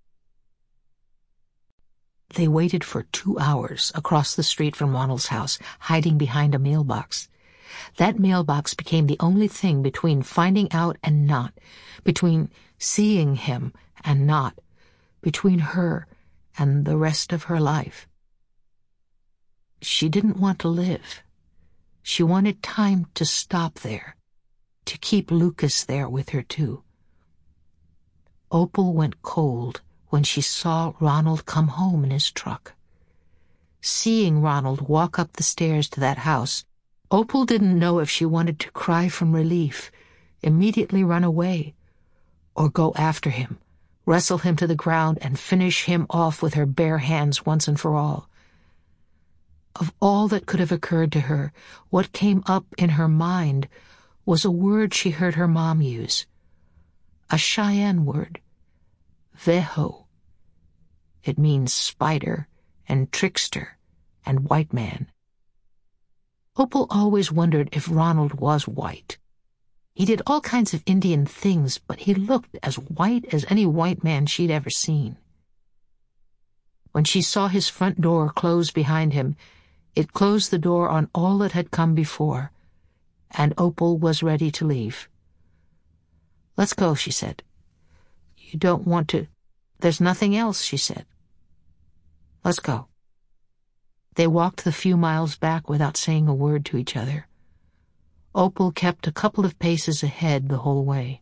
They waited for two hours across the street from Ronald's house, hiding behind a mailbox. That mailbox became the only thing between finding out and not, between seeing him and not, between her and the rest of her life. She didn't want to live. She wanted time to stop there, to keep Lucas there with her too. Opal went cold when she saw Ronald come home in his truck. Seeing Ronald walk up the stairs to that house, Opal didn't know if she wanted to cry from relief, immediately run away, or go after him, wrestle him to the ground, and finish him off with her bare hands once and for all. Of all that could have occurred to her, what came up in her mind was a word she heard her mom use, a Cheyenne word, Veho. It means spider and trickster and white man. Opal always wondered if Ronald was white. He did all kinds of Indian things, but he looked as white as any white man she'd ever seen. When she saw his front door close behind him, it closed the door on all that had come before, and Opal was ready to leave. "Let's go," she said. "You don't want to—" "There's nothing else," she said. "Let's go." They walked the few miles back without saying a word to each other. Opal kept a couple of paces ahead the whole way.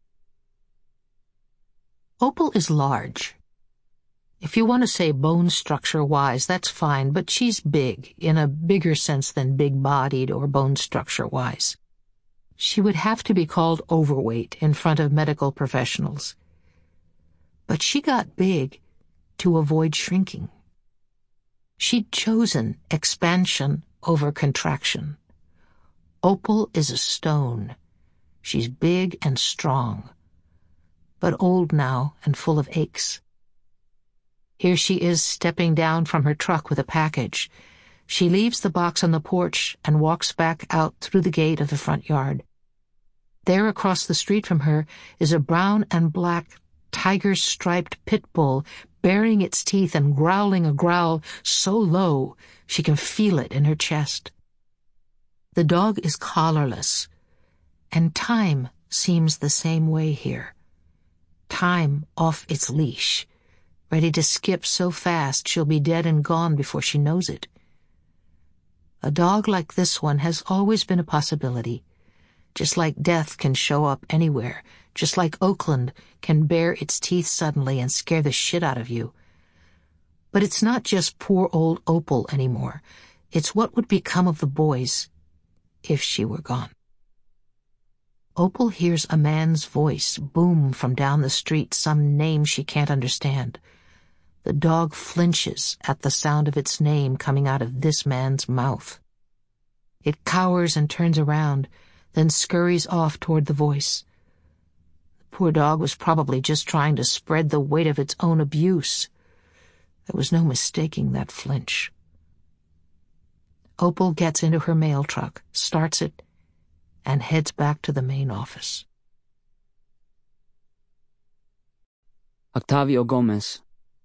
Opal is large. If you want to say bone structure-wise, that's fine, but she's big, in a bigger sense than big-bodied or bone structure-wise. She would have to be called overweight in front of medical professionals. But she got big to avoid shrinking. She'd chosen expansion over contraction. Opal is a stone. She's big and strong, but old now and full of aches. Here she is stepping down from her truck with a package. She leaves the box on the porch and walks back out through the gate of the front yard. There across the street from her is a brown and black tiger-striped pit bull baring its teeth and growling a growl so low she can feel it in her chest. The dog is collarless, and time seems the same way here. Time off its leash, ready to skip so fast she'll be dead and gone before she knows it. A dog like this one has always been a possibility, just like death can show up anywhere, just like Oakland can bare its teeth suddenly and scare the shit out of you. But it's not just poor old Opal anymore. It's what would become of the boys if she were gone. Opal hears a man's voice boom from down the street, some name she can't understand. The dog flinches at the sound of its name coming out of this man's mouth. It cowers and turns around, then scurries off toward the voice. The poor dog was probably just trying to spread the weight of its own abuse. There was no mistaking that flinch. Opal gets into her mail truck, starts it, and heads back to the main office. Octavio Gomez.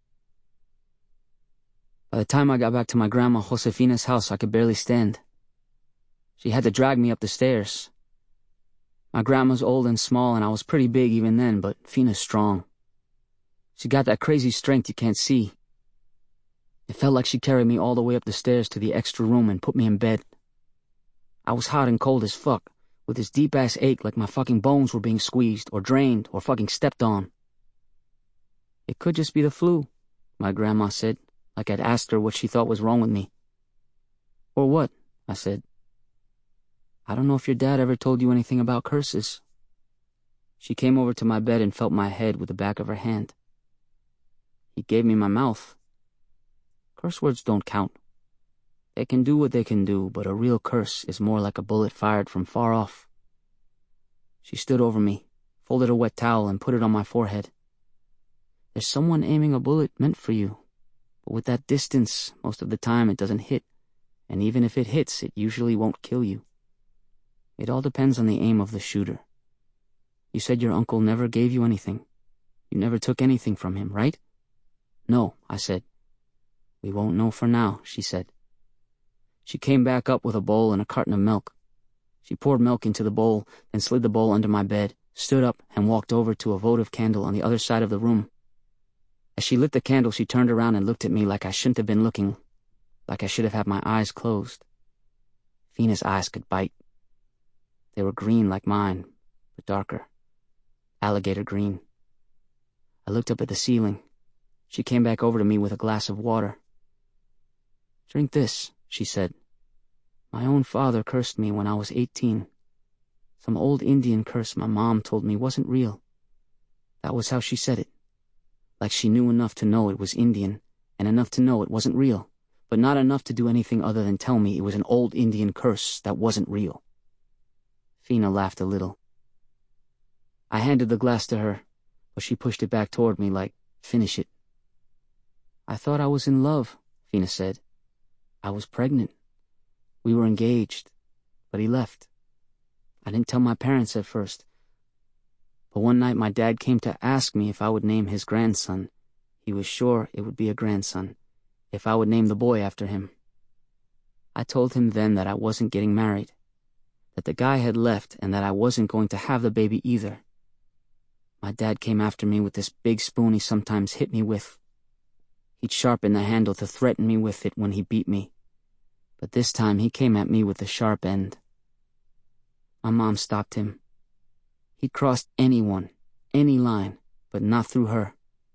By the time I got back to my grandma Josefina's house, I could barely stand. She had to drag me up the stairs. My grandma's old and small, and I was pretty big even then, but Fina's strong. She got that crazy strength you can't see. It felt like she carried me all the way up the stairs to the extra room and put me in bed. I was hot and cold as fuck, with this deep-ass ache like my fucking bones were being squeezed or drained or fucking stepped on. It could just be the flu, my grandma said, like I'd asked her what she thought was wrong with me. Or what? I said. I don't know if your dad ever told you anything about curses. She came over to my bed and felt my head with the back of her hand. He gave me my mouth. Curse words don't count. They can do what they can do, but a real curse is more like a bullet fired from far off. She stood over me, folded a wet towel, and put it on my forehead. There's someone aiming a bullet meant for you, but with that distance, most of the time it doesn't hit, and even if it hits, it usually won't kill you. It all depends on the aim of the shooter. You said your uncle never gave you anything. You never took anything from him, right? No, I said. We won't know for now, she said. She came back up with a bowl and a carton of milk. She poured milk into the bowl, then slid the bowl under my bed, stood up, and walked over to a votive candle on the other side of the room. As she lit the candle, she turned around and looked at me like I shouldn't have been looking, like I should have had my eyes closed. Fina's eyes could bite. They were green like mine, but darker. Alligator green. I looked up at the ceiling, She came back over to me with a glass of water. "Drink this," she said. "My own father cursed me when I was eighteen. Some old Indian curse my mom told me wasn't real. That was how she said it. Like she knew enough to know it was Indian, and enough to know it wasn't real, but not enough to do anything other than tell me it was an old Indian curse that wasn't real." Fina laughed a little. I handed the glass to her, but she pushed it back toward me like, "Finish it." "I thought I was in love," Fina said. "I was pregnant. We were engaged, but he left. I didn't tell my parents at first. But one night my dad came to ask me if I would name his grandson. He was sure it would be a grandson, if I would name the boy after him. I told him then that I wasn't getting married, that the guy had left and that I wasn't going to have the baby either. My dad came after me with this big spoon he sometimes hit me with. He'd sharpen the handle to threaten me with it when he beat me, but this time he came at me with the sharp end. My mom stopped him. He'd crossed anyone, any line, but not through her.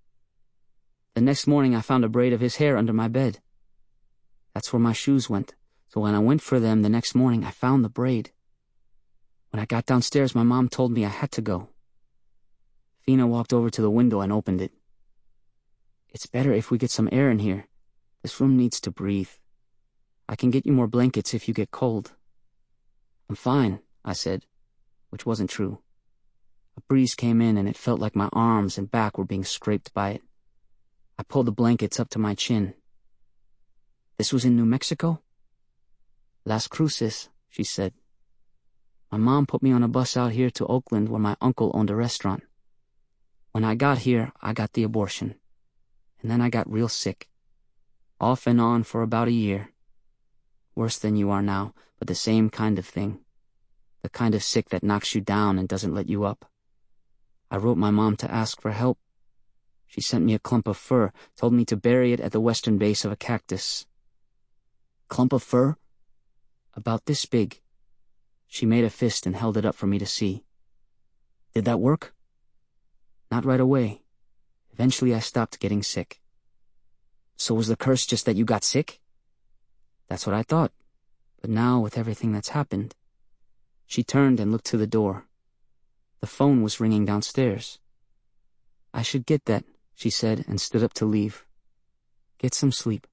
The next morning I found a braid of his hair under my bed. That's where my shoes went, so when I went for them the next morning I found the braid. When I got downstairs my mom told me I had to go. Fina walked over to the window and opened it. "It's better if we get some air in here. This room needs to breathe. I can get you more blankets if you get cold." "I'm fine," I said, which wasn't true. A breeze came in and it felt like my arms and back were being scraped by it. I pulled the blankets up to my chin. "This was in New Mexico?" "Las Cruces," she said. "My mom put me on a bus out here to Oakland where my uncle owned a restaurant. When I got here, I got the abortion. And then I got real sick. Off and on for about a year. Worse than you are now, but the same kind of thing. The kind of sick that knocks you down and doesn't let you up. I wrote my mom to ask for help. She sent me a clump of fur, told me to bury it at the western base of a cactus." "Clump of fur?" "About this big." She made a fist and held it up for me to see. "Did that work?" "Not right away. Eventually I stopped getting sick." "So was the curse just that you got sick?" "That's what I thought. But now, with everything that's happened..." She turned and looked to the door. The phone was ringing downstairs. "I should get that," she said, and stood up to leave. "Get some sleep."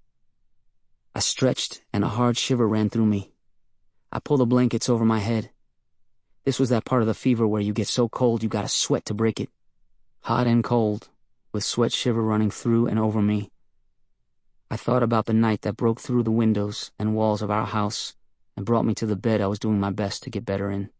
I stretched, and a hard shiver ran through me. I pulled the blankets over my head. This was that part of the fever where you get so cold you gotta sweat to break it. Hot and cold, with sweat shiver running through and over me. I thought about the night that broke through the windows and walls of our house and brought me to the bed I was doing my best to get better in.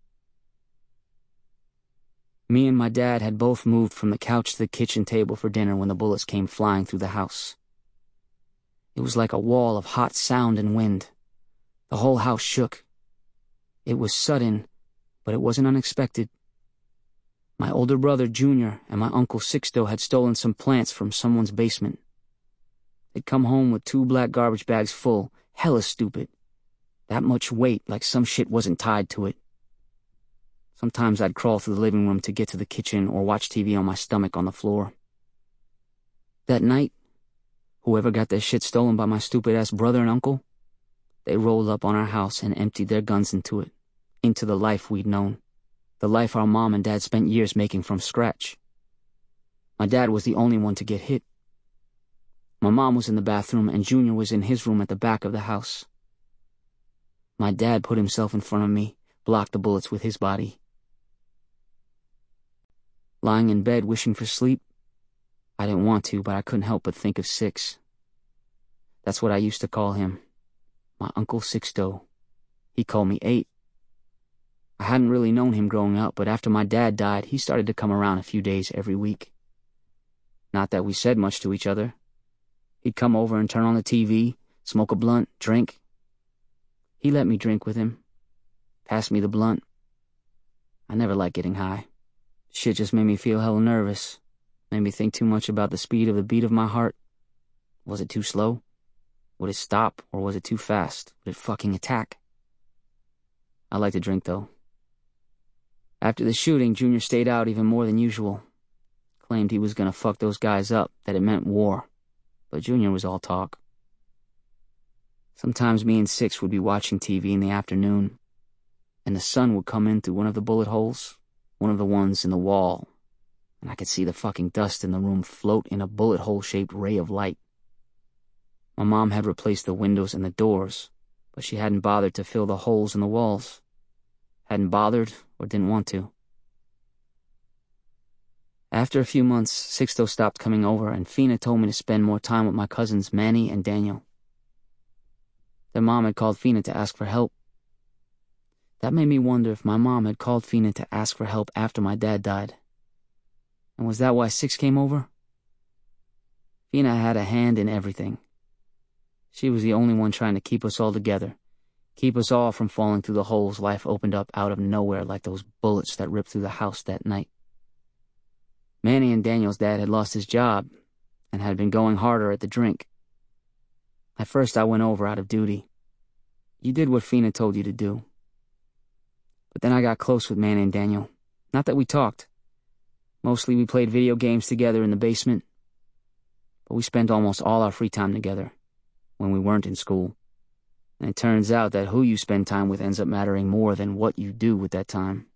Me and my dad had both moved from the couch to the kitchen table for dinner when the bullets came flying through the house. It was like a wall of hot sound and wind. The whole house shook. It was sudden, but it wasn't unexpected. My older brother, Junior, and my uncle Sixto had stolen some plants from someone's basement. They'd come home with two black garbage bags full, hella stupid. That much weight, like some shit wasn't tied to it. Sometimes I'd crawl through the living room to get to the kitchen or watch T V on my stomach on the floor. That night, whoever got their shit stolen by my stupid-ass brother and uncle, they rolled up on our house and emptied their guns into it, into the life we'd known, the life our mom and dad spent years making from scratch. My dad was the only one to get hit. My mom was in the bathroom and Junior was in his room at the back of the house. My dad put himself in front of me, blocked the bullets with his body. Lying in bed wishing for sleep, I didn't want to, but I couldn't help but think of Six. That's what I used to call him, my Uncle Sixto. He called me Eight. I hadn't really known him growing up, but after my dad died, he started to come around a few days every week. Not that we said much to each other. He'd come over and turn on the T V, smoke a blunt, drink. He let me drink with him. Passed me the blunt. I never liked getting high. Shit just made me feel hella nervous. Made me think too much about the speed of the beat of my heart. Was it too slow? Would it stop, or was it too fast? Would it fucking attack? I liked to drink, though. After the shooting, Junior stayed out even more than usual. Claimed he was gonna fuck those guys up, that it meant war. But Junior was all talk. Sometimes me and Six would be watching T V in the afternoon, and the sun would come in through one of the bullet holes, one of the ones in the wall, and I could see the fucking dust in the room float in a bullet hole-shaped ray of light. My mom had replaced the windows and the doors, but she hadn't bothered to fill the holes in the walls. Hadn't bothered or didn't want to. After a few months, Sixto stopped coming over, and Fina told me to spend more time with my cousins Manny and Daniel. Their mom had called Fina to ask for help. That made me wonder if my mom had called Fina to ask for help after my dad died. And was that why Six came over? Fina had a hand in everything. She was the only one trying to keep us all together, keep us all from falling through the holes life opened up out of nowhere like those bullets that ripped through the house that night. Manny and Daniel's dad had lost his job and had been going harder at the drink. At first I went over out of duty. You did what Fina told you to do. But then I got close with Manny and Daniel. Not that we talked. Mostly we played video games together in the basement. But we spent almost all our free time together when we weren't in school. And it turns out that who you spend time with ends up mattering more than what you do with that time.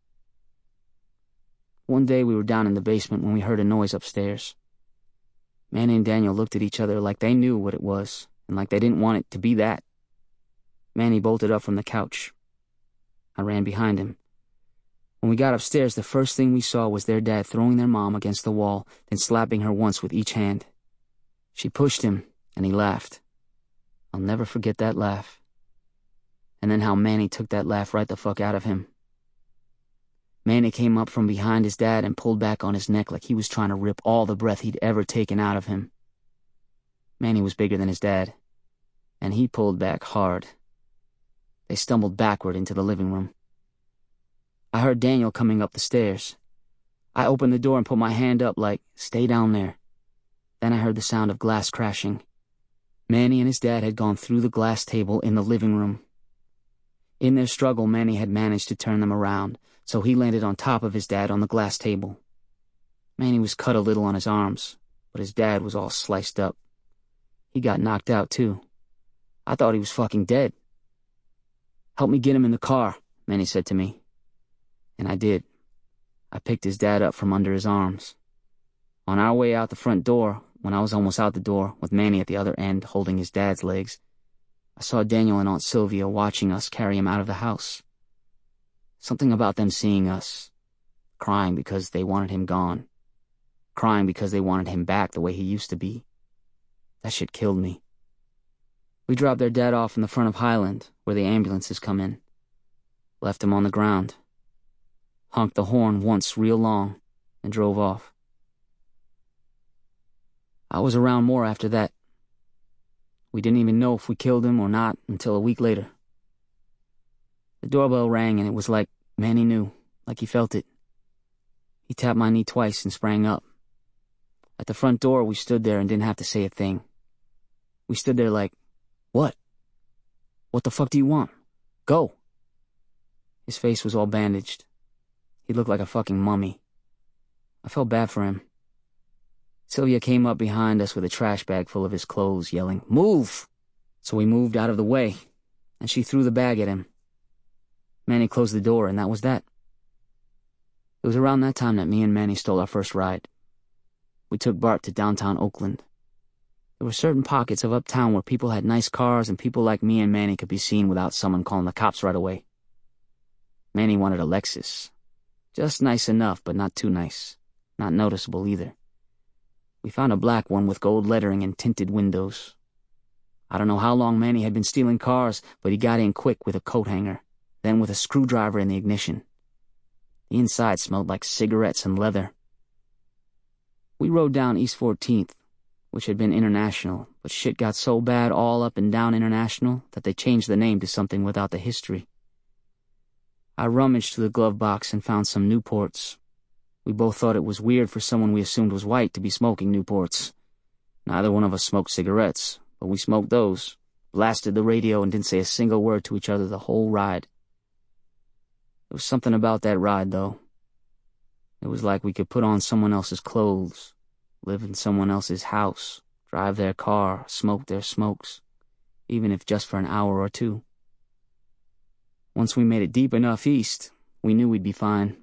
One day we were down in the basement when we heard a noise upstairs. Manny and Daniel looked at each other like they knew what it was, and like they didn't want it to be that. Manny bolted up from the couch. I ran behind him. When we got upstairs, the first thing we saw was their dad throwing their mom against the wall, then slapping her once with each hand. She pushed him, and he laughed. I'll never forget that laugh. And then how Manny took that laugh right the fuck out of him. Manny came up from behind his dad and pulled back on his neck like he was trying to rip all the breath he'd ever taken out of him. Manny was bigger than his dad, and he pulled back hard. They stumbled backward into the living room. I heard Daniel coming up the stairs. I opened the door and put my hand up like, stay down there. Then I heard the sound of glass crashing. Manny and his dad had gone through the glass table in the living room. In their struggle, Manny had managed to turn them around, so he landed on top of his dad on the glass table. Manny was cut a little on his arms, but his dad was all sliced up. He got knocked out, too. I thought he was fucking dead. Help me get him in the car, Manny said to me. And I did. I picked his dad up from under his arms. On our way out the front door, when I was almost out the door, with Manny at the other end holding his dad's legs, I saw Daniel and Aunt Sylvia watching us carry him out of the house. Something about them seeing us, crying because they wanted him gone, crying because they wanted him back the way he used to be. That shit killed me. We dropped their dad off in the front of Highland, where the ambulances come in. Left him on the ground. Honked the horn once real long, and drove off. I was around more after that. We didn't even know if we killed him or not until a week later. The doorbell rang and it was like Manny knew, like he felt it. He tapped my knee twice and sprang up. At the front door, we stood there and didn't have to say a thing. We stood there like, what? What the fuck do you want? Go. His face was all bandaged. He looked like a fucking mummy. I felt bad for him. Sylvia came up behind us with a trash bag full of his clothes, yelling, move! So we moved out of the way, and she threw the bag at him. Manny closed the door, and that was that. It was around that time that me and Manny stole our first ride. We took Bart to downtown Oakland. There were certain pockets of uptown where people had nice cars and people like me and Manny could be seen without someone calling the cops right away. Manny wanted a Lexus. Just nice enough, but not too nice. Not noticeable either. We found a black one with gold lettering and tinted windows. I don't know how long Manny had been stealing cars, but he got in quick with a coat hanger, then with a screwdriver in the ignition. The inside smelled like cigarettes and leather. We rode down East fourteenth, which had been International, but shit got so bad all up and down International that they changed the name to something without the history. I rummaged through the glove box and found some Newports. We both thought it was weird for someone we assumed was white to be smoking Newports. Neither one of us smoked cigarettes, but we smoked those, blasted the radio, and didn't say a single word to each other the whole ride. There was something about that ride, though. It was like we could put on someone else's clothes, live in someone else's house, drive their car, smoke their smokes, even if just for an hour or two. Once we made it deep enough east, we knew we'd be fine.